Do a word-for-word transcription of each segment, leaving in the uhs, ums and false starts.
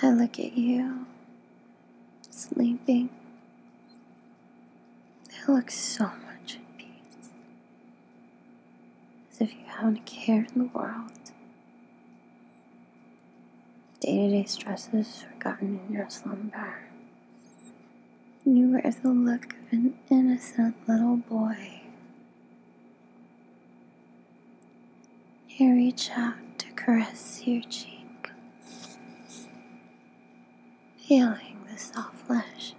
I look at you, sleeping. You look so much at peace, as if you haven't a care in the world. Day-to-day stresses forgotten in your slumber. You wear the look of an innocent little boy. You reach out to caress your cheek, feeling the soft flesh,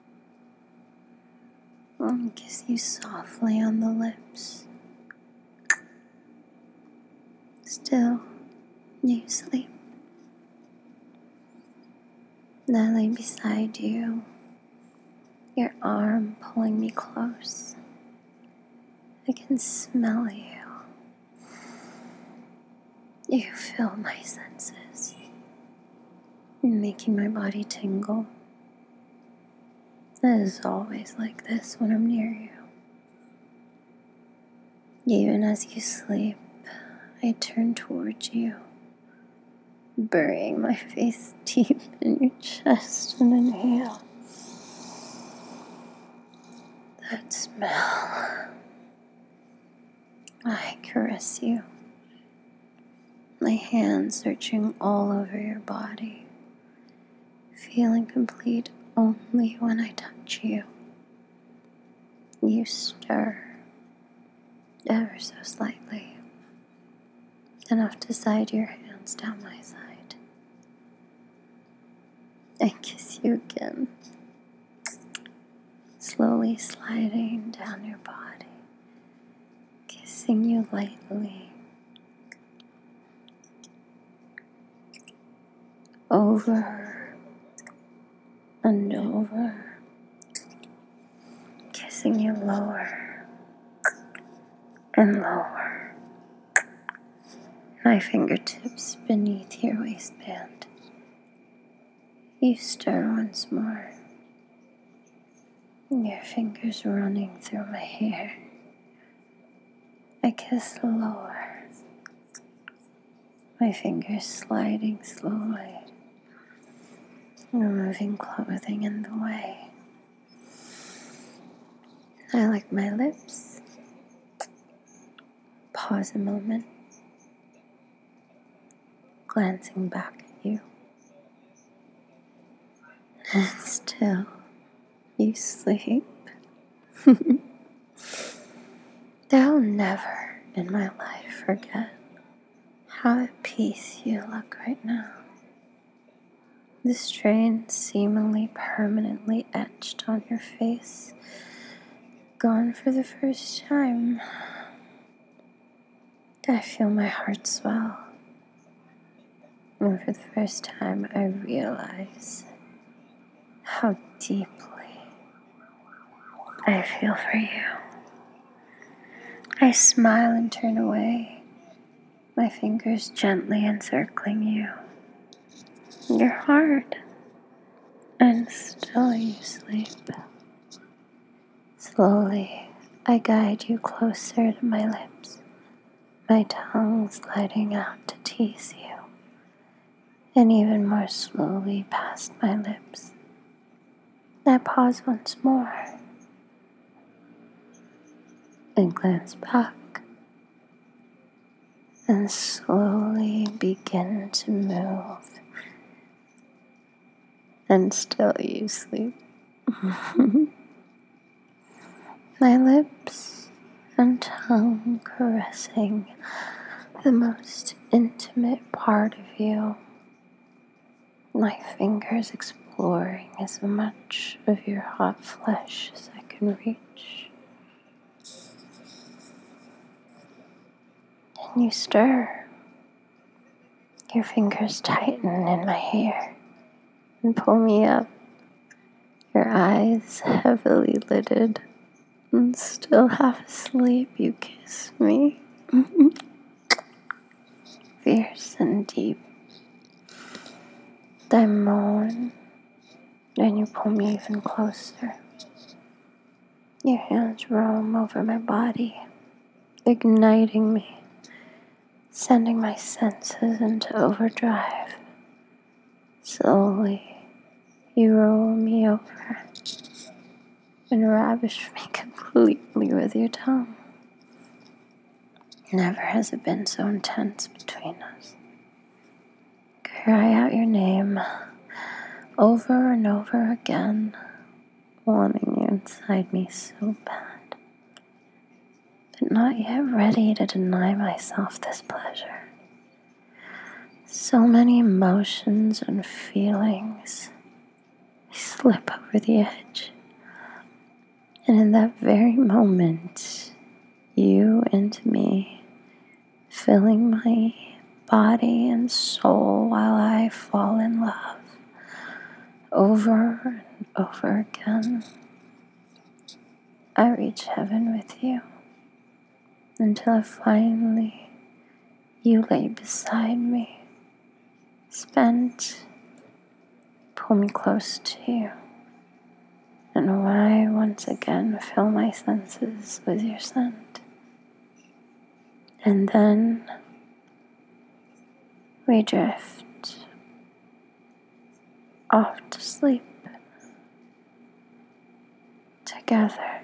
and kiss you softly on the lips. Still, you sleep. And I lay beside you, your arm pulling me close. I can smell you. You fill my senses, making my body tingle. It is always like this when I'm near you. Even as you sleep, I turn towards you, burying my face deep in your chest and inhale that smell. I caress you, my hands searching all over your body, feeling complete only when I touch you. You stir ever so slightly, enough to slide your hands down my side. I kiss you again, slowly sliding down your body, kissing you lightly, over and over, kissing you lower and lower, my fingertips beneath your waistband. You stir once more, your fingers running through my hair. I kiss lower, my fingers sliding slowly, removing clothing in the way. I lick my lips, pause a moment, glancing back at you, and still you sleep. I'll never in my life forget how at peace you look right now. The strain seemingly permanently etched on your face, gone for the first time. I feel my heart swell, and for the first time I realize how deeply I feel for you. I smile and turn away, my fingers gently encircling you, your heart, and still you sleep. Slowly, I guide you closer to my lips, my tongue sliding out to tease you, and even more slowly past my lips. I pause once more and glance back and slowly begin to move, and still you sleep. My lips and tongue caressing the most intimate part of you, my fingers exploring as much of your hot flesh as I can reach. And you stir. Your fingers tighten in my hair and pull me up, your eyes heavily lidded, and still half asleep you kiss me. Fierce and deep. I moan, and you pull me even closer. Your hands roam over my body, igniting me, sending my senses into overdrive. Slowly, you roll me over and ravish me completely with your tongue. Never has it been so intense between us. Cry out your name over and over again, wanting you inside me so bad, but not yet ready to deny myself this pleasure. So many emotions and feelings slip over the edge, and in that very moment, you and me, filling my body and soul while I fall in love over and over again. I reach heaven with you until finally you lay beside me, spent. Pull me close to you, and I once again fill my senses with your scent. And then we drift off to sleep together.